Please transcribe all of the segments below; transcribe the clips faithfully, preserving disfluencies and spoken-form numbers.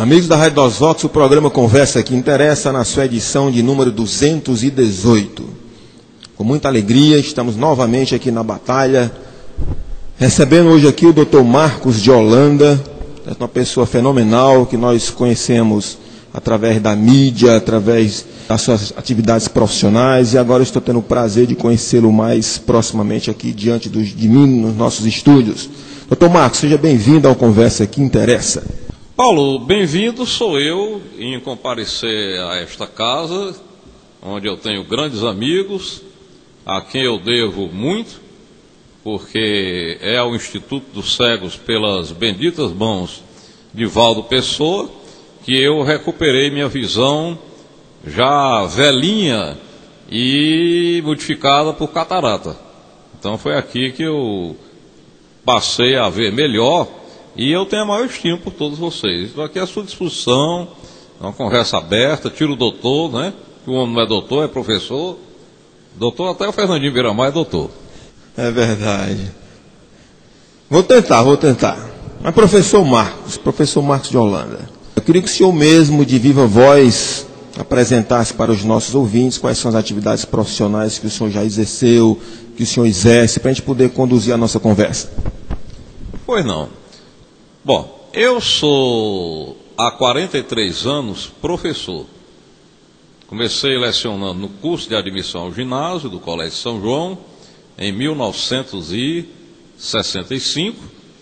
Amigos da Rádio Dos Votos, o programa Conversa que Interessa, na sua edição de número duzentos e dezoito. Com muita alegria, estamos novamente aqui na batalha, recebendo hoje aqui o doutor Marcos de Holanda, uma pessoa fenomenal que nós conhecemos através da mídia, através das suas atividades profissionais, e agora estou tendo o prazer de conhecê-lo mais proximamente aqui diante dos, de mim, nos nossos estúdios. doutor Marcos, seja bem-vindo ao Conversa que Interessa. Paulo, bem-vindo sou eu em comparecer a esta casa, onde eu tenho grandes amigos, a quem eu devo muito, porque é ao Instituto dos Cegos, pelas benditas mãos de Valdo Pessoa, que eu recuperei minha visão já velhinha e modificada por catarata. Então foi aqui que eu passei a ver melhor. E eu tenho a maior estima por todos vocês. Estou aqui à sua disposição, uma conversa aberta, tira o doutor, né? O homem não é doutor, é professor. Doutor, até o Fernandinho Viramar é doutor. É verdade. Vou tentar, vou tentar. Mas professor Marcos, professor Marcos de Holanda, eu queria que o senhor mesmo, de viva voz, apresentasse para os nossos ouvintes quais são as atividades profissionais que o senhor já exerceu, que o senhor exerce, para a gente poder conduzir a nossa conversa. Pois não. Bom, eu sou há quarenta e três anos professor. Comecei lecionando no curso de admissão ao ginásio do Colégio São João em mil novecentos e sessenta e cinco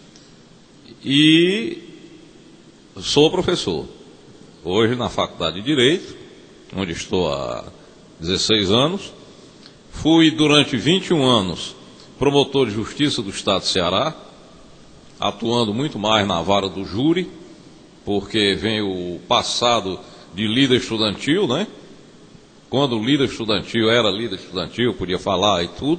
e sou professor. Hoje na Faculdade de Direito, onde estou há dezesseis anos. Fui durante vinte e um anos promotor de justiça do Estado do Ceará, atuando muito mais na vara do júri, porque vem o passado de líder estudantil, né? Quando o líder estudantil era líder estudantil, podia falar e tudo.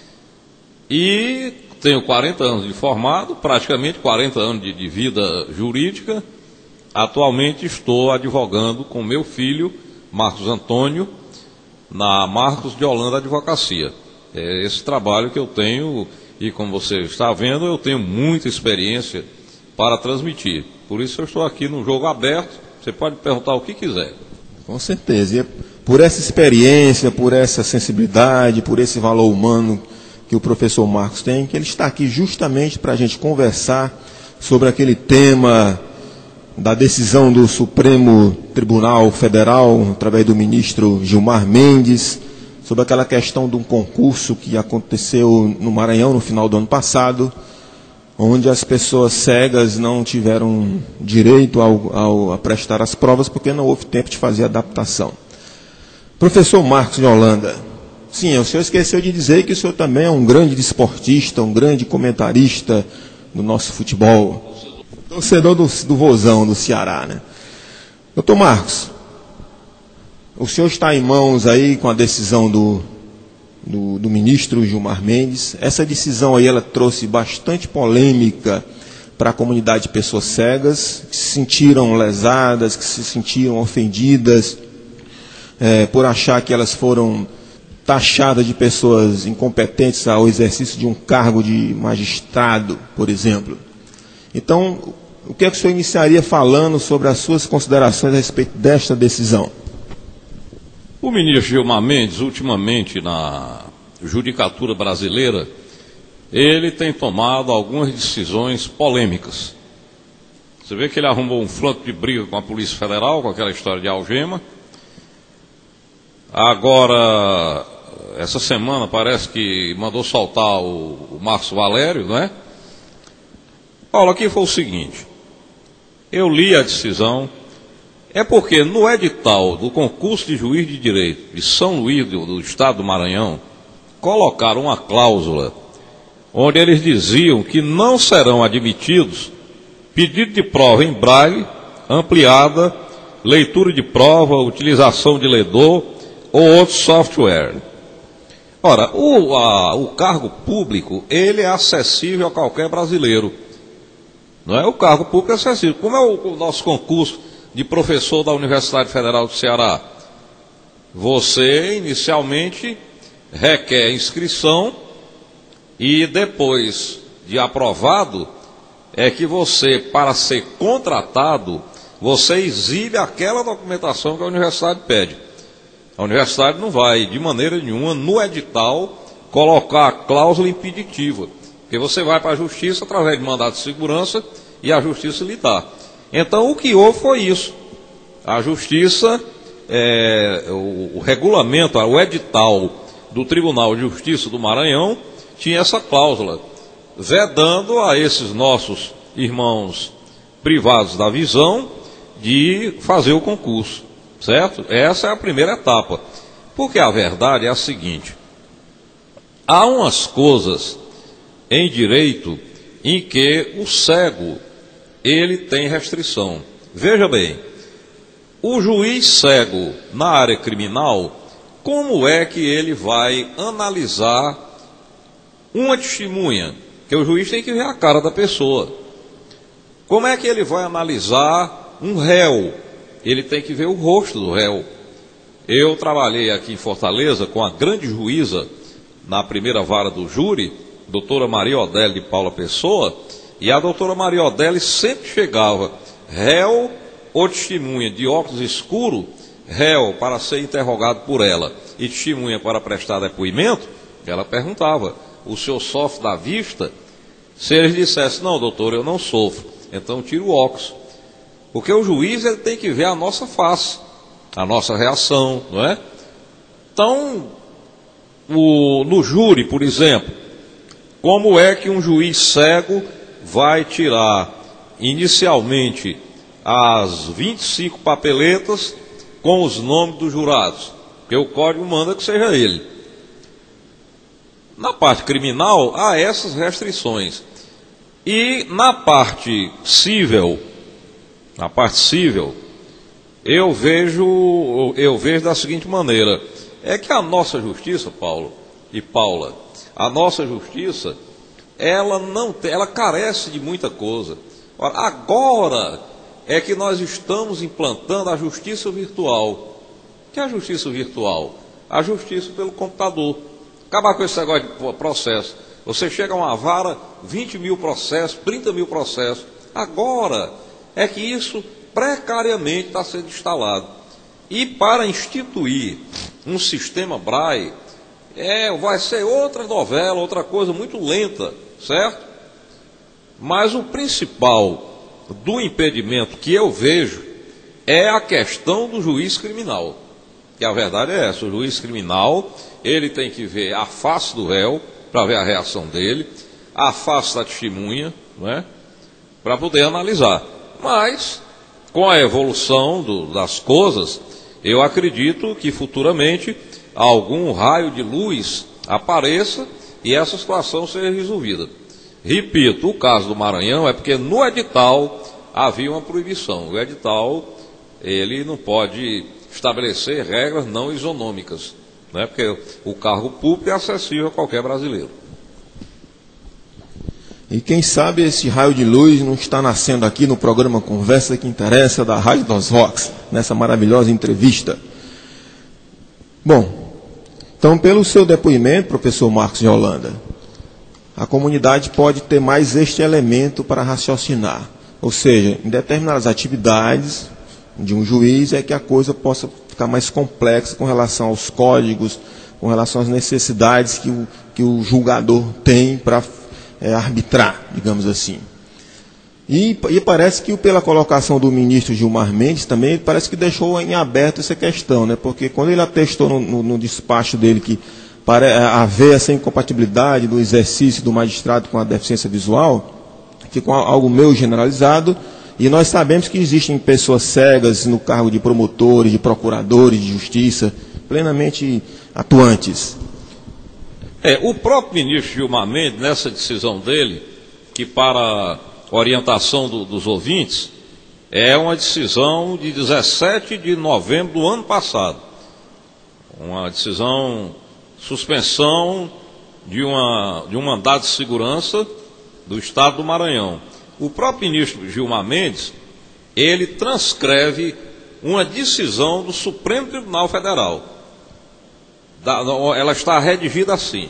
E tenho quarenta anos de formado, praticamente quarenta anos de, de vida jurídica. Atualmente estou advogando com meu filho, Marcos Antônio, na Marcos de Holanda Advocacia. É esse trabalho que eu tenho. E como você está vendo, eu tenho muita experiência para transmitir. Por isso eu estou aqui no jogo aberto, você pode perguntar o que quiser. Com certeza. E por essa experiência, por essa sensibilidade, por esse valor humano que o professor Marcos tem, que ele está aqui justamente para a gente conversar sobre aquele tema da decisão do Supremo Tribunal Federal, através do ministro Gilmar Mendes, sobre aquela questão de um concurso que aconteceu no Maranhão no final do ano passado, onde as pessoas cegas não tiveram direito ao, ao, a prestar as provas porque não houve tempo de fazer adaptação. Professor Marcos de Holanda, sim, o senhor esqueceu de dizer que o senhor também é um grande desportista, um grande comentarista do nosso futebol, torcedor do, do Vozão, do Ceará, né? Doutor Marcos, o senhor está em mãos aí com a decisão do, do, do ministro Gilmar Mendes. Essa decisão aí ela trouxe bastante polêmica para a comunidade de pessoas cegas, que se sentiram lesadas, que se sentiram ofendidas é, por achar que elas foram taxadas de pessoas incompetentes ao exercício de um cargo de magistrado, por exemplo. Então, o que é que o senhor iniciaria falando sobre as suas considerações a respeito desta decisão? O ministro Gilmar Mendes, ultimamente na judicatura brasileira, ele tem tomado algumas decisões polêmicas. Você vê que ele arrumou um flanco de briga com a Polícia Federal, com aquela história de algema. Agora, essa semana parece que mandou soltar o, o Márcio Valério, não é? Paulo, aqui foi o seguinte, eu li a decisão. É porque no edital do concurso de juiz de direito de São Luís do, do estado do Maranhão, colocaram uma cláusula onde eles diziam que não serão admitidos pedido de prova em braille, ampliada, leitura de prova, utilização de ledor ou outro software. Ora, o, a, o cargo público, ele é acessível a qualquer brasileiro. Não é? O cargo público é acessível. Como é o, o nosso concurso de professor da Universidade Federal do Ceará? Você, inicialmente, requer inscrição e depois de aprovado, é que você, para ser contratado, você exibe aquela documentação que a universidade pede. A universidade não vai, de maneira nenhuma, no edital, colocar a cláusula impeditiva, porque você vai para a justiça através de mandado de segurança e a justiça lhe dá. Então, o que houve foi isso. A justiça, é, o, o regulamento, o edital do Tribunal de Justiça do Maranhão tinha essa cláusula, vedando a esses nossos irmãos privados da visão de fazer o concurso, certo? Essa é a primeira etapa, porque a verdade é a seguinte: há umas coisas em direito em que o cego, ele tem restrição. Veja bem, o juiz cego na área criminal, como é que ele vai analisar uma testemunha? Porque o juiz tem que ver a cara da pessoa. Como é que ele vai analisar um réu? Ele tem que ver o rosto do réu. Eu trabalhei aqui em Fortaleza com a grande juíza na primeira vara do júri, doutora Maria Odélia de Paula Pessoa, e a doutora Maria Odélia sempre chegava, réu ou testemunha de óculos escuros, réu para ser interrogado por ela e testemunha para prestar depoimento, ela perguntava, o senhor sofre da vista? Se eles dissessem, não, doutor, eu não sofro, então tira o óculos. Porque o juiz, ele tem que ver a nossa face, a nossa reação, não é? Então, o, no júri, por exemplo, como é que um juiz cego vai tirar inicialmente as vinte e cinco papeletas com os nomes dos jurados? Porque o código manda que seja ele. Na parte criminal, há essas restrições. E na parte civil, na parte civil, eu vejo, eu vejo da seguinte maneira, é que a nossa justiça, Paulo e Paula, a nossa justiça, ela não tem, ela carece de muita coisa. Ora, agora é que nós estamos implantando a justiça virtual. O que é a justiça virtual? A justiça pelo computador. Acabar com esse negócio de processo. Você chega a uma vara, vinte mil processos, trinta mil processos. Agora é que isso precariamente está sendo instalado. E para instituir um sistema Braille, é, vai ser outra novela, outra coisa muito lenta, certo? Mas o principal do impedimento que eu vejo é a questão do juiz criminal. Que a verdade é essa, o juiz criminal, ele tem que ver a face do réu, para ver a reação dele, a face da testemunha, não é? Para poder analisar. Mas, com a evolução do, das coisas, eu acredito que futuramente algum raio de luz apareça e essa situação seja resolvida. Repito, o caso do Maranhão é porque no edital havia uma proibição. O edital, ele não pode estabelecer regras não isonômicas, né? Porque o cargo público é acessível a qualquer brasileiro. E quem sabe esse raio de luz não está nascendo aqui no programa Conversa que Interessa da Rádio dos Rocks, nessa maravilhosa entrevista. Bom, então pelo seu depoimento, professor Marcos de Holanda, a comunidade pode ter mais este elemento para raciocinar. Ou seja, em determinadas atividades de um juiz é que a coisa possa ficar mais complexa com relação aos códigos, com relação às necessidades que o, que o julgador tem para é, arbitrar, digamos assim. E, e parece que pela colocação do ministro Gilmar Mendes também, parece que deixou em aberto essa questão, né? Porque quando ele atestou no, no, no despacho dele que para haver essa incompatibilidade do exercício do magistrado com a deficiência visual, ficou algo meio generalizado, e nós sabemos que existem pessoas cegas no cargo de promotores, de procuradores de justiça, plenamente atuantes. É, o próprio ministro Gilmar Mendes, nessa decisão dele, que para orientação do, dos ouvintes, é uma decisão de dezessete de novembro do ano passado. Uma decisão, suspensão de, uma, de um mandado de segurança do Estado do Maranhão. O próprio ministro Gilmar Mendes, ele transcreve uma decisão do Supremo Tribunal Federal. Ela está redigida assim: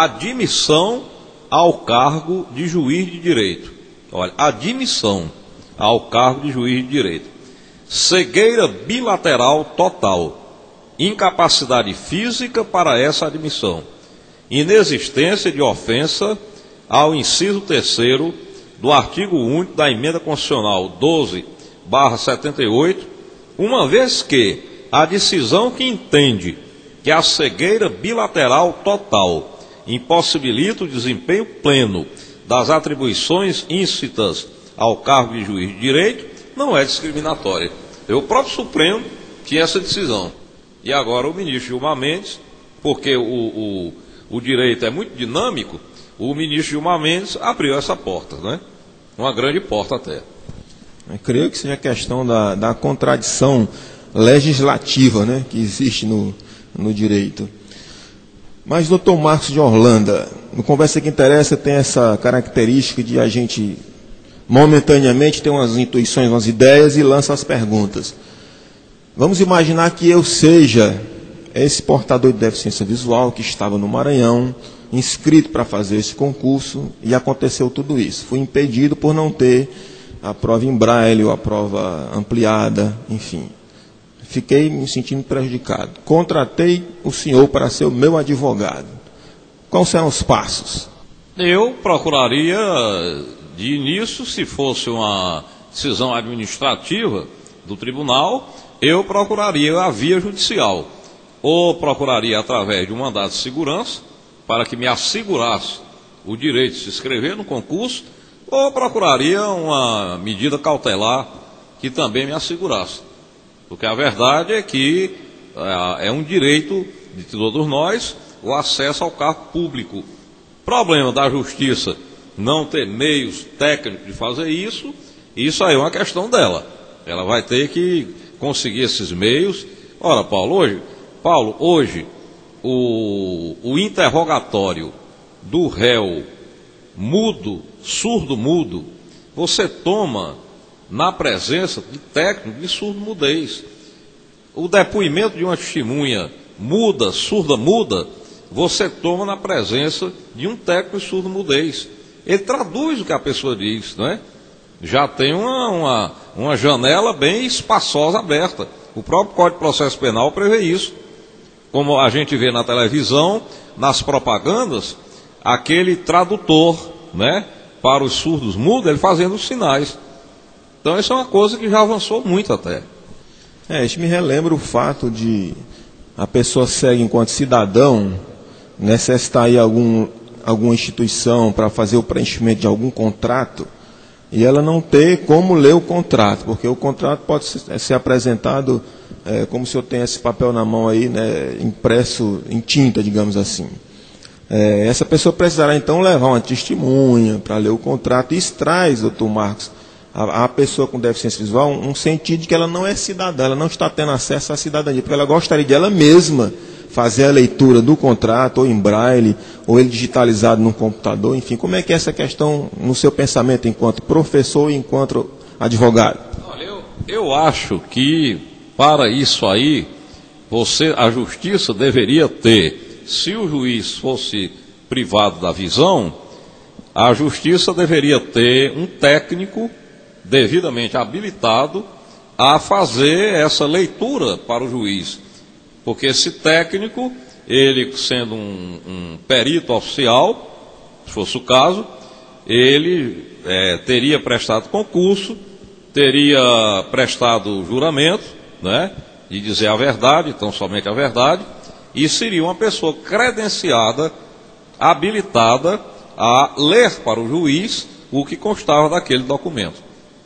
admissão ao cargo de juiz de direito. Olha, admissão. ao cargo de juiz de direito. Cegueira bilateral total. Incapacidade física para essa admissão. Inexistência de ofensa ao inciso terceiro do artigo único da emenda constitucional doze barra setenta e oito, uma vez que a decisão que entende que a cegueira bilateral total impossibilita o desempenho pleno das atribuições íncitas ao cargo de juiz de direito não é discriminatória. O próprio Supremo tinha essa decisão. E agora o ministro Gilmar Mendes, porque o, o, o direito é muito dinâmico, o ministro Gilmar Mendes abriu essa porta, né? Uma grande porta até. Eu creio que seja a questão da, da contradição legislativa, né, que existe no, no direito. Mas, doutor Marcos de Orlando, no Conversa que Interessa tem essa característica de a gente momentaneamente ter umas intuições, umas ideias e lança as perguntas. Vamos imaginar que eu seja esse portador de deficiência visual que estava no Maranhão, inscrito para fazer esse concurso, e aconteceu tudo isso. Fui impedido por não ter a prova em braille ou a prova ampliada, enfim. Fiquei me sentindo prejudicado. Contratei o senhor para ser o meu advogado. Quais serão os passos? Eu procuraria, de início, se fosse uma decisão administrativa do tribunal, eu procuraria a via judicial. Ou procuraria através de um mandado de segurança, para que me assegurasse o direito de se inscrever no concurso, ou procuraria uma medida cautelar que também me assegurasse. Porque a verdade é que é, é um direito de todos nós o acesso ao cargo público. Problema da justiça não ter meios técnicos de fazer isso, isso aí é uma questão dela. Ela vai ter que conseguir esses meios. Ora, Paulo, hoje, Paulo, hoje o, o interrogatório do réu mudo, surdo-mudo, você toma na presença de técnico de surdo-mudez. O depoimento de uma testemunha muda, surda-muda, você toma na presença de um técnico de surdo-mudez. Ele traduz o que a pessoa diz, não é? Já tem uma, uma, uma janela bem espaçosa aberta. O próprio Código de Processo Penal prevê isso. Como a gente vê na televisão, nas propagandas, aquele tradutor, né, para os surdos mudos, ele fazendo os sinais. Então isso é uma coisa que já avançou muito até. É, isso me relembra o fato de a pessoa segue enquanto cidadão, necessitar ir a algum, alguma instituição para fazer o preenchimento de algum contrato, e ela não ter como ler o contrato, porque o contrato pode ser, ser apresentado é, como se eu tenho esse papel na mão aí, né, impresso em tinta, digamos assim. É, essa pessoa precisará então levar uma testemunha para ler o contrato, e isso traz, doutor Marcos, a, a pessoa com deficiência visual um, um sentido de que ela não é cidadã, ela não está tendo acesso à cidadania, porque ela gostaria de ela mesma fazer a leitura do contrato, ou em braille, ou ele digitalizado no computador, enfim. Como é que é essa questão no seu pensamento enquanto professor e enquanto advogado? Olha, eu, eu acho que para isso aí, você, a justiça deveria ter, se o juiz fosse privado da visão, a justiça deveria ter um técnico devidamente habilitado a fazer essa leitura para o juiz. Porque esse técnico, ele sendo um, um perito oficial, se fosse o caso, ele é, teria prestado concurso, teria prestado juramento, né, de dizer a verdade, então somente a verdade, e seria uma pessoa credenciada, habilitada a ler para o juiz o que constava daquele documento.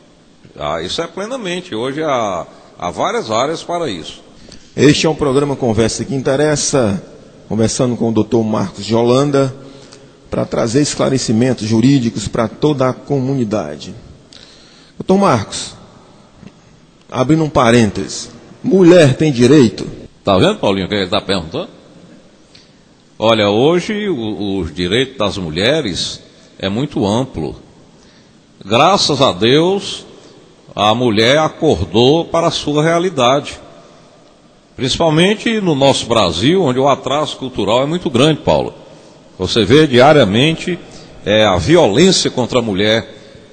Ah, isso é plenamente, hoje há, há várias áreas para isso. Este é um programa Conversa que Interessa, conversando com o doutor Marcos de Orlando, para trazer esclarecimentos jurídicos para toda a comunidade. doutor Marcos, abrindo um parênteses, mulher tem direito? Está vendo, Paulinho, o que ele está perguntando? Olha, hoje o, os direitos das mulheres é muito amplo. Graças a Deus, a mulher acordou para a sua realidade. Principalmente no nosso Brasil, onde o atraso cultural é muito grande, Paulo. Você vê diariamente é, a violência contra a mulher,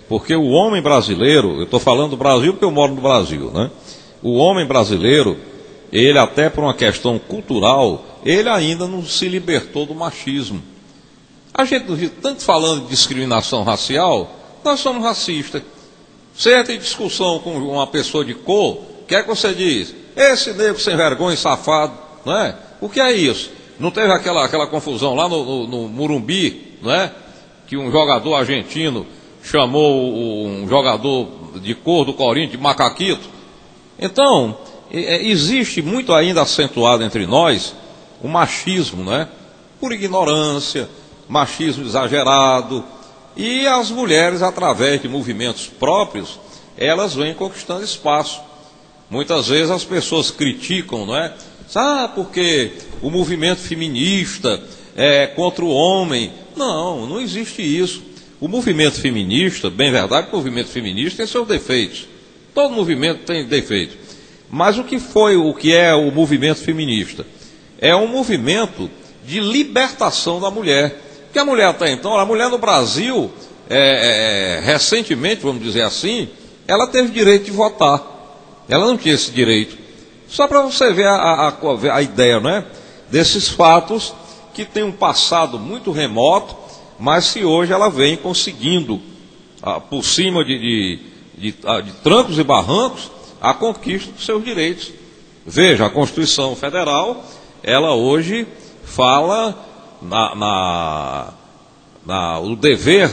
Porque o homem brasileiro, eu estou falando do Brasil porque eu moro no Brasil, né? O homem brasileiro, ele até por uma questão cultural, ele ainda não se libertou do machismo. A gente não viu tanto falando de discriminação racial, nós somos racistas. Você entra em discussão com uma pessoa de cor, o que é que você diz? Esse negro sem vergonha e safado, não é? O que é isso? Não teve aquela, aquela confusão lá no, no, no Morumbi, não é? Que um jogador argentino chamou um jogador de cor do Corinthians de macaquito. Então, é, existe muito ainda acentuado entre nós o machismo, não é? Por ignorância, machismo exagerado. E as mulheres, através de movimentos próprios, elas vêm conquistando espaço. Muitas vezes as pessoas criticam, não é? Ah, porque o movimento feminista é contra o homem. Não, não existe isso. O movimento feminista, bem verdade, o movimento feminista tem seus defeitos. Todo movimento tem defeitos. Mas o que foi, o que é o movimento feminista? É um movimento de libertação da mulher. Porque a mulher até então, a mulher no Brasil, é, é, recentemente, vamos dizer assim, ela teve direito de votar. Ela não tinha esse direito. Só para você ver a, a, a ideia, não é? Desses fatos que tem um passado muito remoto, mas que hoje ela vem conseguindo, ah, por cima de, de, de, de, de trancos e barrancos, a conquista dos seus direitos. Veja, a Constituição Federal, ela hoje fala na, na, na, o dever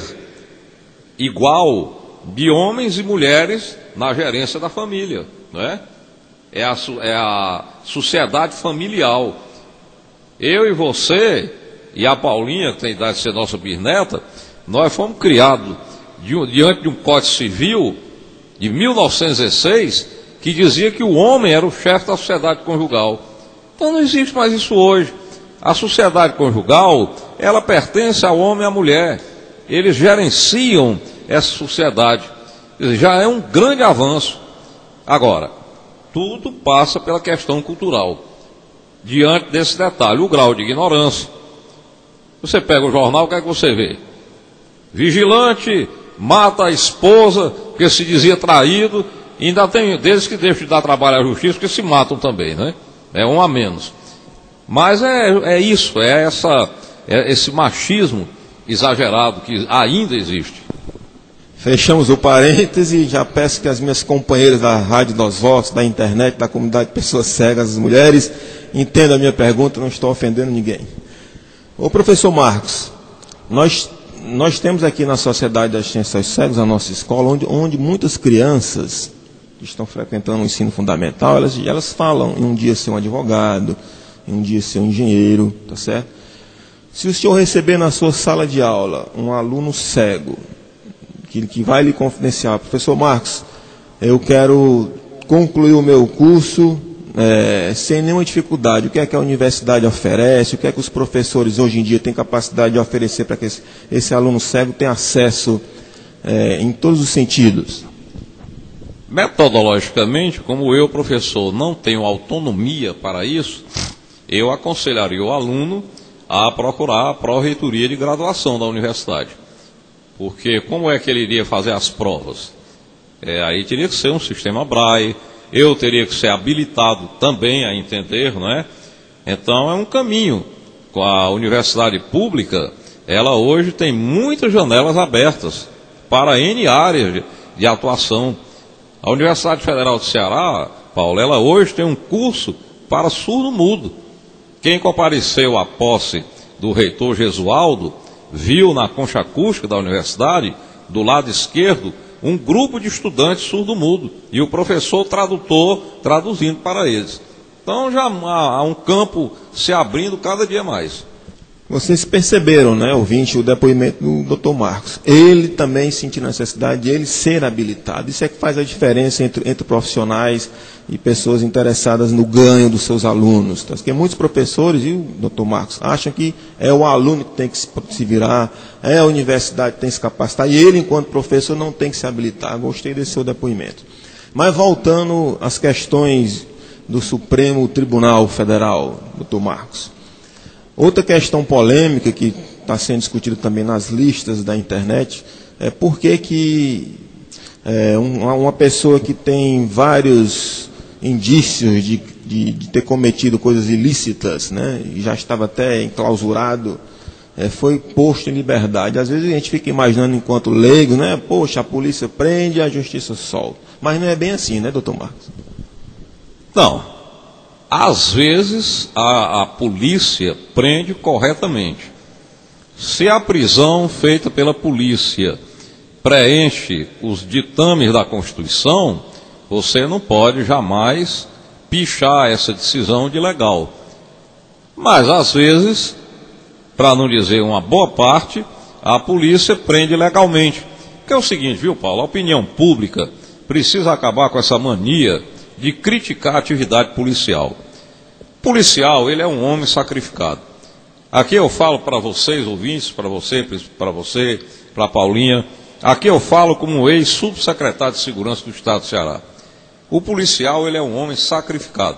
igual de homens e mulheres na gerência da família, não é? É a, é a sociedade familiar. Eu e você, e a Paulinha, que tem idade de ser nossa bisneta, nós fomos criados de, diante de um Código Civil de mil novecentos e seis, que dizia que o homem era o chefe da sociedade conjugal. Então não existe mais isso hoje. A sociedade conjugal, ela pertence ao homem e à mulher. Eles gerenciam essa sociedade. Já é um grande avanço. Agora, tudo passa pela questão cultural. Diante desse detalhe, o grau de ignorância. Você pega o jornal, o que é que você vê? Vigilante mata a esposa, porque se dizia traído, e ainda tem deles que deixam de dar trabalho à justiça, porque se matam também, né? É um a menos. Mas é, é isso, é, essa, é esse machismo exagerado que ainda existe. Fechamos o parêntese e já peço que as minhas companheiras da Rádio dos Votos, da internet, da comunidade de pessoas cegas, as mulheres, entendam a minha pergunta, não estou ofendendo ninguém. Ô professor Marcos, nós, nós temos aqui na Sociedade das Ciências Cegas, a nossa escola, onde, onde muitas crianças que estão frequentando o ensino fundamental, elas, elas falam em um dia ser um advogado, em um dia ser um engenheiro, tá certo? Se o senhor receber na sua sala de aula um aluno cego, que, que vai lhe confidenciar, professor Marcos, eu quero concluir o meu curso é, sem nenhuma dificuldade, o que é que a universidade oferece, o que é que os professores hoje em dia têm capacidade de oferecer para que esse, esse aluno cego tenha acesso é, em todos os sentidos? Metodologicamente, como eu, professor, não tenho autonomia para isso, eu aconselharia o aluno a procurar a pró-reitoria de graduação da universidade. Porque como é que ele iria fazer as provas? É, aí teria que ser um sistema Braille, eu teria que ser habilitado também a entender, não é? Então é um caminho. Com a universidade pública, ela hoje tem muitas janelas abertas para N áreas de, de atuação. A Universidade Federal do Ceará, Paulo, ela hoje tem um curso para surdo-mudo. Quem compareceu à posse do reitor Gesualdo, viu na concha acústica da universidade, do lado esquerdo, um grupo de estudantes surdo-mudo, e o professor tradutor traduzindo para eles. Então já há um campo se abrindo cada dia mais. Vocês perceberam, né, ouvinte, o depoimento do doutor Marcos. Ele também sentiu necessidade de ele ser habilitado. Isso é que faz a diferença entre, entre profissionais e pessoas interessadas no ganho dos seus alunos. Tá? Porque muitos professores, e o doutor Marcos, acham que é o aluno que tem que se, se virar, é a universidade que tem que se capacitar, e ele, enquanto professor, não tem que se habilitar. Gostei desse seu depoimento. Mas voltando às questões do Supremo Tribunal Federal, doutor Marcos. Outra questão polêmica que está sendo discutida também nas listas da internet, é, por que que é, um, uma pessoa que tem vários indícios de, de, de ter cometido coisas ilícitas, né, e já estava até enclausurado, é, foi posto em liberdade. Às vezes a gente fica imaginando enquanto leigo, né, poxa, a polícia prende e a justiça solta. Mas não é bem assim, né, doutor Marcos? Não. Às vezes a, a polícia prende corretamente. Se a prisão feita pela polícia preenche os ditames da Constituição, você não pode jamais pichar essa decisão de legal. Mas às vezes, para não dizer uma boa parte, a polícia prende legalmente. Que é o seguinte, viu, Paulo? A opinião pública precisa acabar com essa mania de criticar a atividade policial. O policial, ele é um homem sacrificado. Aqui eu falo para vocês, ouvintes, para você, para você, para a Paulinha, aqui eu falo como ex-subsecretário de Segurança do Estado do Ceará. O policial, ele é um homem sacrificado.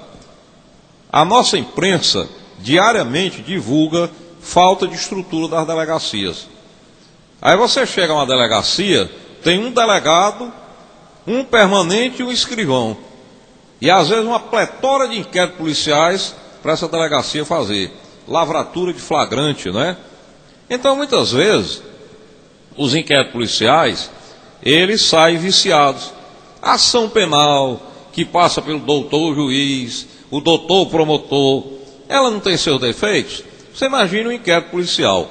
A nossa imprensa diariamente divulga falta de estrutura das delegacias. Aí você chega a uma delegacia, tem um delegado, um permanente e um escrivão. E às vezes uma pletora de inquéritos policiais para essa delegacia fazer. Lavratura de flagrante, né? Então muitas vezes os inquéritos policiais, eles saem viciados. Ação penal, que passa pelo doutor juiz, o doutor promotor, ela não tem seus defeitos? Você imagina um inquérito policial.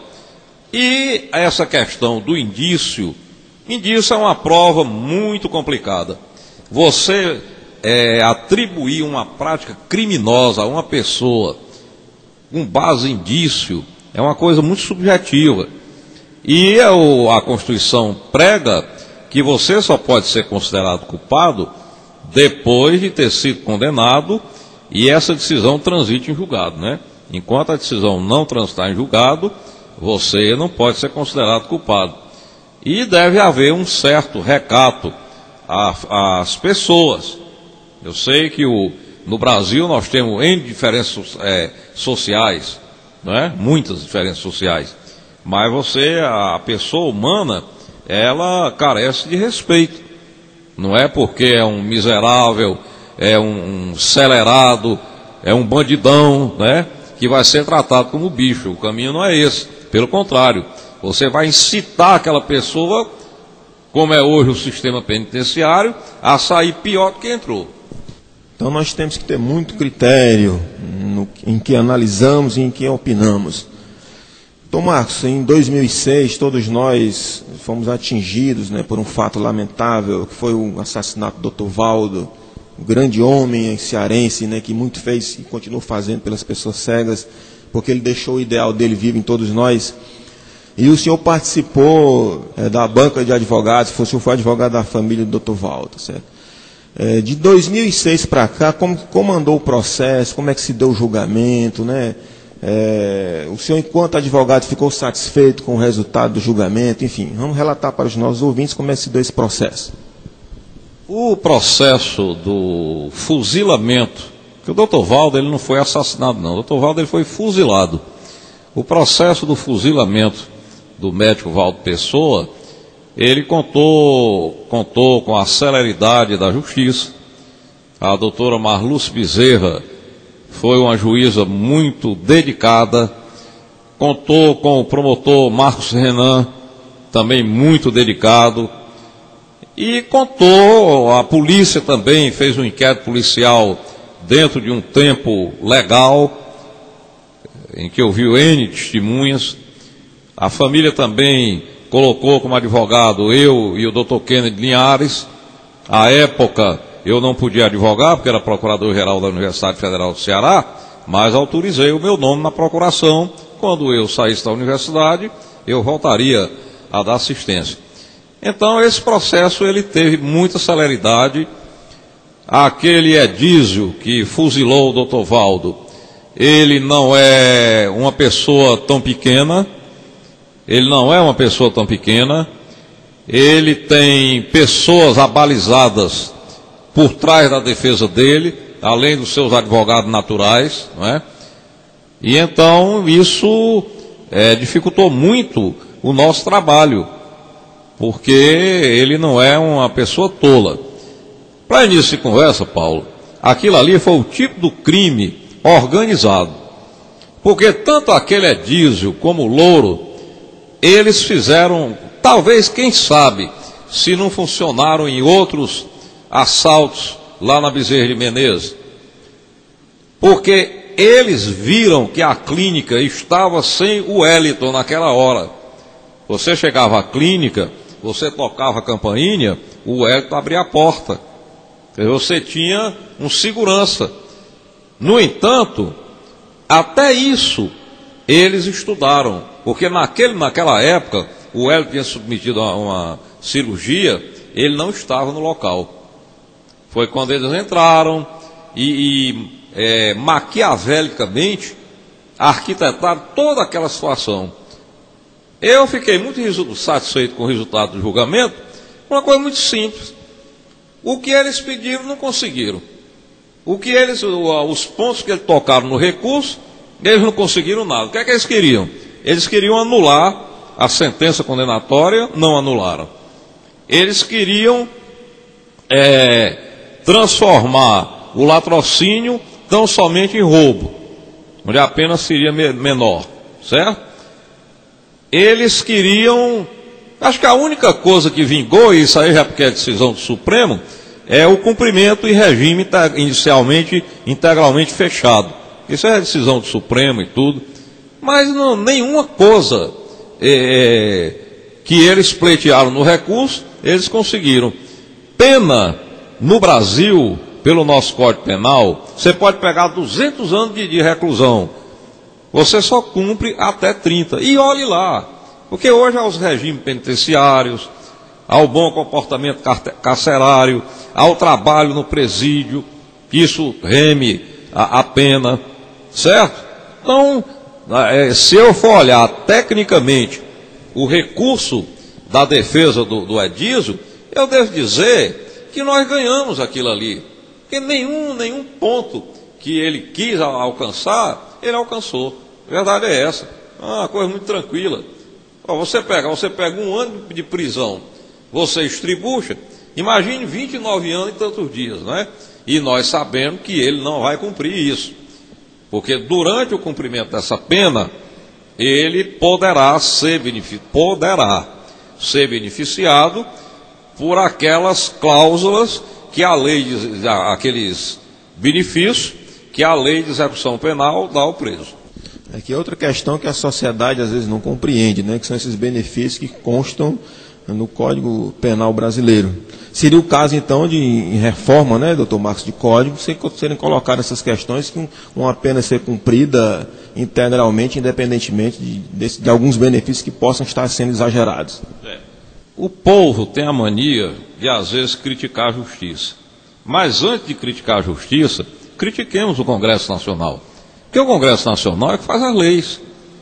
E essa questão do indício, indício é uma prova muito complicada. Você é, atribuir uma prática criminosa a uma pessoa com base em indício é uma coisa muito subjetiva. E a Constituição prega que você só pode ser considerado culpado depois de ter sido condenado e essa decisão transite em julgado, né? Enquanto a decisão não transitar em julgado, você não pode ser considerado culpado. E deve haver um certo recato às pessoas. Eu sei que o, no Brasil nós temos N diferenças é, sociais, né? Muitas diferenças sociais. Mas você, a pessoa humana, ela carece de respeito. Não é porque é um miserável, é um, um acelerado, é um bandidão, né, que vai ser tratado como bicho. O caminho não é esse. Pelo contrário, você vai incitar aquela pessoa, como é hoje o sistema penitenciário, a sair pior do que entrou. Então nós temos que ter muito critério no, em que analisamos e em que opinamos. Então, Marcos, em dois mil e seis, todos nós fomos atingidos, né, por um fato lamentável, que foi o assassinato do doutor Valdo, um grande homem cearense, né, que muito fez e continua fazendo pelas pessoas cegas, porque ele deixou o ideal dele vivo em todos nós. E o senhor participou é, da banca de advogados, o senhor foi advogado da família do doutor Valdo, certo? É, de dois mil e seis para cá, como, como andou o processo, como é que se deu o julgamento, né? É, o senhor, enquanto advogado, ficou satisfeito com o resultado do julgamento? Enfim, vamos relatar para os nossos ouvintes como é que se deu esse processo. O processo do fuzilamento, que o doutor Valdo ele não foi assassinado não, o doutor Valdo ele foi fuzilado. O processo do fuzilamento do médico Valdo Pessoa, ele contou, contou com a celeridade da justiça. A doutora Marluce Bezerra foi uma juíza muito dedicada, contou com o promotor Marcos Renan, também muito dedicado, e contou, a polícia também fez um inquérito policial dentro de um tempo legal, em que ouviu N testemunhas. A família também colocou como advogado eu e o doutor Kennedy Linhares. À época eu não podia advogar, porque era procurador-geral da Universidade Federal do Ceará, mas autorizei o meu nome na procuração. Quando eu saísse da universidade, eu voltaria a dar assistência. Então esse processo ele teve muita celeridade. Aquele Edísio que fuzilou o doutor Valdo, ele não é uma pessoa tão pequena, ele não é uma pessoa tão pequena, ele tem pessoas abalizadas por trás da defesa dele, além dos seus advogados naturais, não é? E então isso é, dificultou muito o nosso trabalho. porque ele não é uma pessoa tola. Para início de conversa, Paulo, aquilo ali foi o tipo do crime organizado, porque tanto aquele Edísio como o Louro, eles fizeram, talvez, quem sabe, se não funcionaram em outros assaltos lá na Bezerra de Menezes, porque eles viram que a clínica estava sem o Wellington naquela hora. Você chegava à clínica, você tocava a campainha, o Wellington abria a porta. Você tinha um segurança. No entanto, até isso eles estudaram, porque naquele, naquela época o Wellington tinha submetido a uma cirurgia, ele não estava no local. Foi quando eles entraram e, e é, maquiavelicamente arquitetaram toda aquela situação. Eu fiquei muito satisfeito com o resultado do julgamento, uma coisa muito simples. O que eles pediram não conseguiram. O que eles, os pontos que eles tocaram no recurso, eles não conseguiram nada. O que é que eles queriam? Eles queriam anular a sentença condenatória, não anularam. Eles queriam é, transformar o latrocínio tão somente em roubo, onde a pena seria menor, certo? Eles queriam, acho que a única coisa que vingou, e isso aí já porque é decisão do Supremo, é o cumprimento em regime inicialmente integralmente fechado. Isso é a decisão do Supremo e tudo, mas não, nenhuma coisa é, que eles pleitearam no recurso, eles conseguiram. Pena no Brasil, pelo nosso Código Penal, você pode pegar duzentos anos de, de reclusão, você só cumpre até trinta, e olhe lá, porque hoje há os regimes penitenciários, ao bom comportamento carcerário, ao trabalho no presídio, isso reme a, a pena, certo? Então, é, se eu for olhar tecnicamente o recurso da defesa do, do Edísio, eu devo dizer que nós ganhamos aquilo ali, porque nenhum, nenhum ponto que ele quis alcançar, ele alcançou. A verdade é essa, é uma coisa muito tranquila. Ó, você pega, você pega um ano de prisão, você estribucha, imagine vinte e nove anos em tantos dias, né? E nós sabemos que ele não vai cumprir isso, porque durante o cumprimento dessa pena, ele poderá ser, benefici- poderá ser beneficiado por aquelas cláusulas que a lei, de, aqueles benefícios que a lei de execução penal dá ao preso. Aqui é outra questão que a sociedade às vezes não compreende, né? Que são esses benefícios que constam no Código Penal brasileiro. Seria o caso, então, de em reforma, né, doutor Marcos, de código, serem colocadas essas questões que uma pena ser cumprida integralmente, independentemente de, de, de alguns benefícios que possam estar sendo exagerados. É. O povo tem a mania de, às vezes, criticar a justiça. Mas antes de criticar a justiça, critiquemos o Congresso Nacional. Porque o Congresso Nacional é que faz as leis.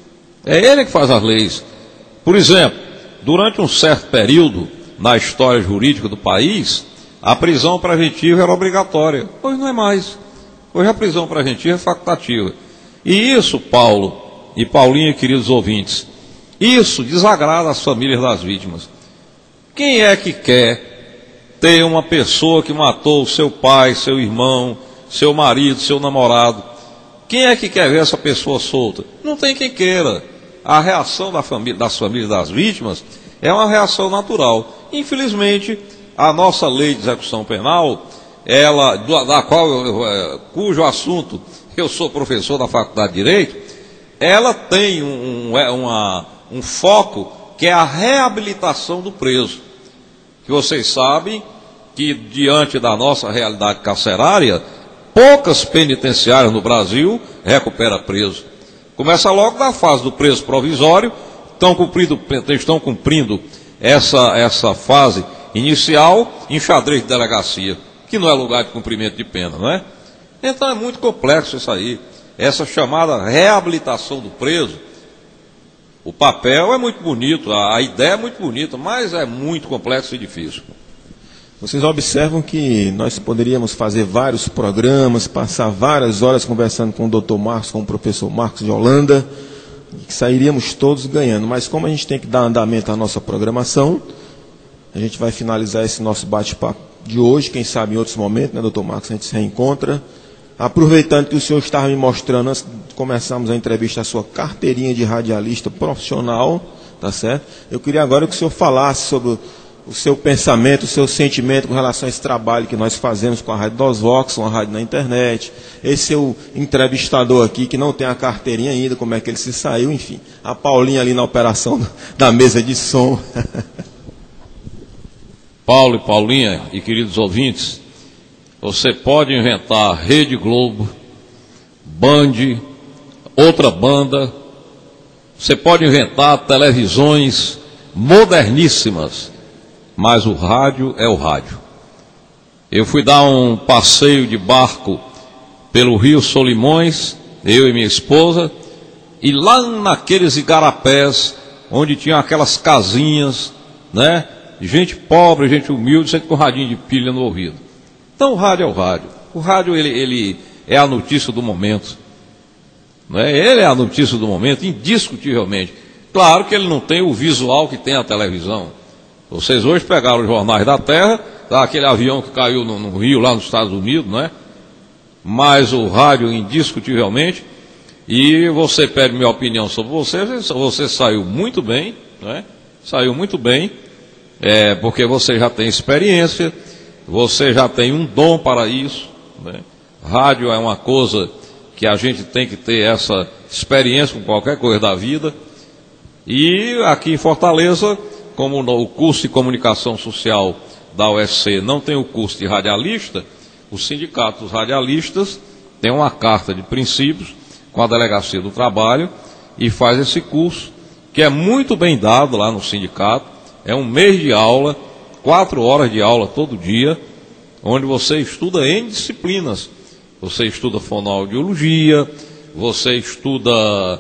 É ele que faz as leis. Por exemplo, durante um certo período na história jurídica do país, a prisão preventiva era obrigatória. Hoje não é mais. Hoje a prisão preventiva é facultativa. E isso, Paulo e Paulinha, queridos ouvintes, isso desagrada as famílias das vítimas. Quem é que quer ter uma pessoa que matou seu pai, seu irmão, seu marido, seu namorado? Quem é que quer ver essa pessoa solta? Não tem quem queira. A reação da família, das famílias das vítimas é uma reação natural. Infelizmente, a nossa lei de execução penal, ela, da qual eu, cujo assunto eu sou professor da Faculdade de Direito, ela tem um, uma, um foco que é a reabilitação do preso. Que vocês sabem que, diante da nossa realidade carcerária, poucas penitenciárias no Brasil recuperam preso. Começa logo da fase do preso provisório, estão cumprindo, estão cumprindo essa, essa fase inicial em xadrez de delegacia, que não é lugar de cumprimento de pena, não é? Então é muito complexo isso aí, essa chamada reabilitação do preso. O papel é muito bonito, a, a ideia é muito bonita, mas é muito complexo e difícil. Vocês observam que nós poderíamos fazer vários programas, passar várias horas conversando com o doutor Marcos, com o professor Marcos de Holanda, que sairíamos todos ganhando. Mas como a gente tem que dar andamento à nossa programação, a gente vai finalizar esse nosso bate-papo de hoje, quem sabe em outros momentos, né, doutor Marcos, a gente se reencontra. Aproveitando que o senhor estava me mostrando, antes de começarmos a entrevista, a sua carteirinha de radialista profissional, tá certo? Eu queria agora que o senhor falasse sobre o seu pensamento, o seu sentimento com relação a esse trabalho que nós fazemos com a Rádio Dos Vox, uma rádio na internet. Esse seu entrevistador aqui, que não tem a carteirinha ainda, como é que ele se saiu, enfim. A Paulinha ali na operação da mesa de som. Paulo e Paulinha e queridos ouvintes, você pode inventar Rede Globo, Band, outra banda, você pode inventar televisões moderníssimas, mas o rádio é o rádio. Eu fui dar um passeio de barco pelo Rio Solimões, eu e minha esposa, e lá naqueles igarapés, onde tinham aquelas casinhas, né? Gente pobre, gente humilde, sempre com radinho de pilha no ouvido. Então o rádio é o rádio. O rádio ele, ele é a notícia do momento. Não é? Ele é a notícia do momento, indiscutivelmente. Claro que ele não tem o visual que tem a televisão. Vocês hoje pegaram os jornais da Terra, tá, aquele avião que caiu no, no Rio, lá nos Estados Unidos, não é? Mas o rádio, indiscutivelmente, e você pede minha opinião sobre você, você saiu muito bem, não é? Saiu muito bem, é, porque você já tem experiência, você já tem um dom para isso, né? Rádio é uma coisa que a gente tem que ter essa experiência com qualquer coisa da vida. E aqui em Fortaleza, como o curso de comunicação social da U F C não tem o curso de radialista, o sindicato dos radialistas tem uma carta de princípios com a delegacia do trabalho e faz esse curso, que é muito bem dado lá no sindicato. É um mês de aula, quatro horas de aula todo dia, onde você estuda em disciplinas. Você estuda fonoaudiologia, você estuda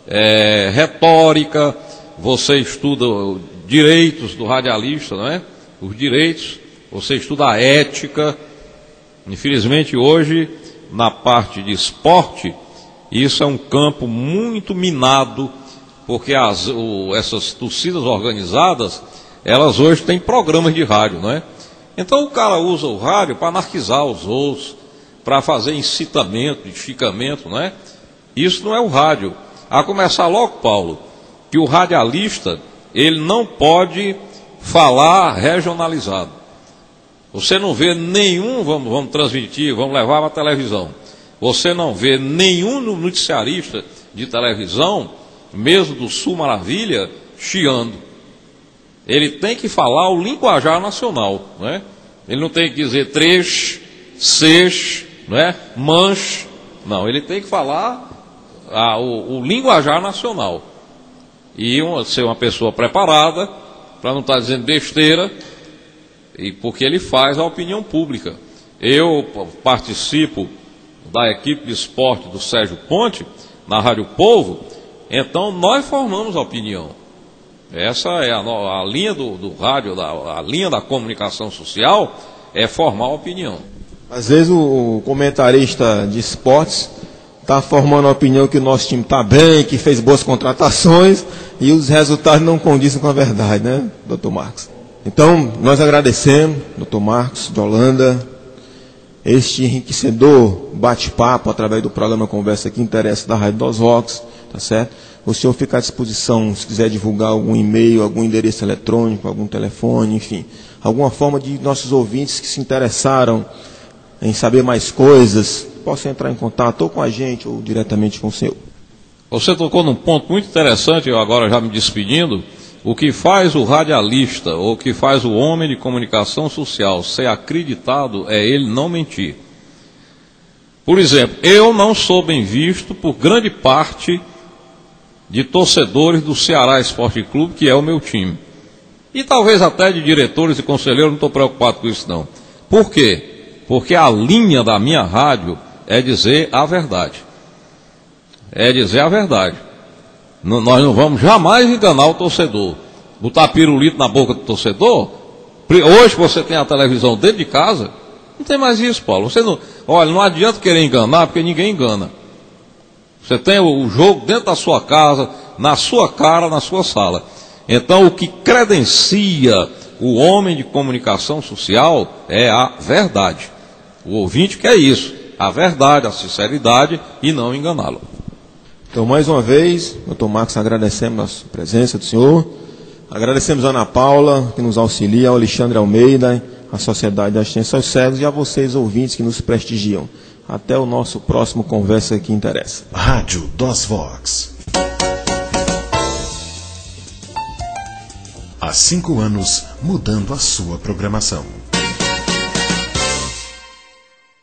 é, retórica, você estuda direitos do radialista, não é? Os direitos, você estuda a ética. Infelizmente hoje, na parte de esporte, isso é um campo muito minado, porque as, o, essas torcidas organizadas, elas hoje têm programas de rádio, não é? Então o cara usa o rádio para anarquizar os outros, para fazer incitamento, edificamento, não é? Isso não é o rádio. A começar logo, Paulo, que o radialista, ele não pode falar regionalizado. Você não vê nenhum, vamos, vamos transmitir, vamos levar para a televisão. Você não vê nenhum noticiarista de televisão, mesmo do Sul Maravilha, chiando. Ele tem que falar o linguajar nacional, não é? Ele não tem que dizer três, seis, não é? Manche. Não, ele tem que falar a, o, o linguajar nacional. E uma, ser uma pessoa preparada, para não estar dizendo besteira, e porque ele faz a opinião pública. Eu participo da equipe de esporte do Sérgio Ponte, na Rádio Povo, então nós formamos a opinião. Essa é a, a linha do, do rádio, da, a linha da comunicação social, é formar a opinião. Às vezes o comentarista de esportes está formando a opinião que o nosso time está bem, que fez boas contratações, e os resultados não condizem com a verdade, né, doutor Marcos? Então, nós agradecemos, doutor Marcos de Holanda, este enriquecedor bate-papo através do programa Conversa que Interessa da Rádio Dos Vox, tá certo? O senhor fica à disposição, se quiser divulgar algum e-mail, algum endereço eletrônico, algum telefone, enfim, alguma forma de nossos ouvintes que se interessaram em saber mais coisas, possam entrar em contato ou com a gente ou diretamente com o senhor. Você tocou num ponto muito interessante, eu agora já me despedindo. O que faz o radialista, ou o que faz o homem de comunicação social ser acreditado é ele não mentir. Por exemplo, eu não sou bem visto por grande parte de torcedores do Ceará Esporte Clube, que é o meu time. E talvez até de diretores e conselheiros, não estou preocupado com isso não. Por quê? Porque a linha da minha rádio é dizer a verdade. É dizer a verdade. Nós não vamos jamais enganar o torcedor. Botar pirulito na boca do torcedor. Hoje você tem a televisão dentro de casa, não tem mais isso, Paulo. Você não, olha, não adianta querer enganar, porque ninguém engana. Você tem o jogo dentro da sua casa, na sua cara, na sua sala. Então o que credencia O homem de comunicação social é a verdade. O ouvinte quer isso, a verdade, a sinceridade e não enganá-lo. Então, mais uma vez, doutor Marcos, agradecemos a presença do senhor. Agradecemos a Ana Paula, que nos auxilia, ao Alexandre Almeida, a Sociedade da Assistência aos Cegos e a vocês, ouvintes, que nos prestigiam. Até o nosso próximo Conversa que Interessa. Rádio DOSVox. Há cinco anos, mudando a sua programação.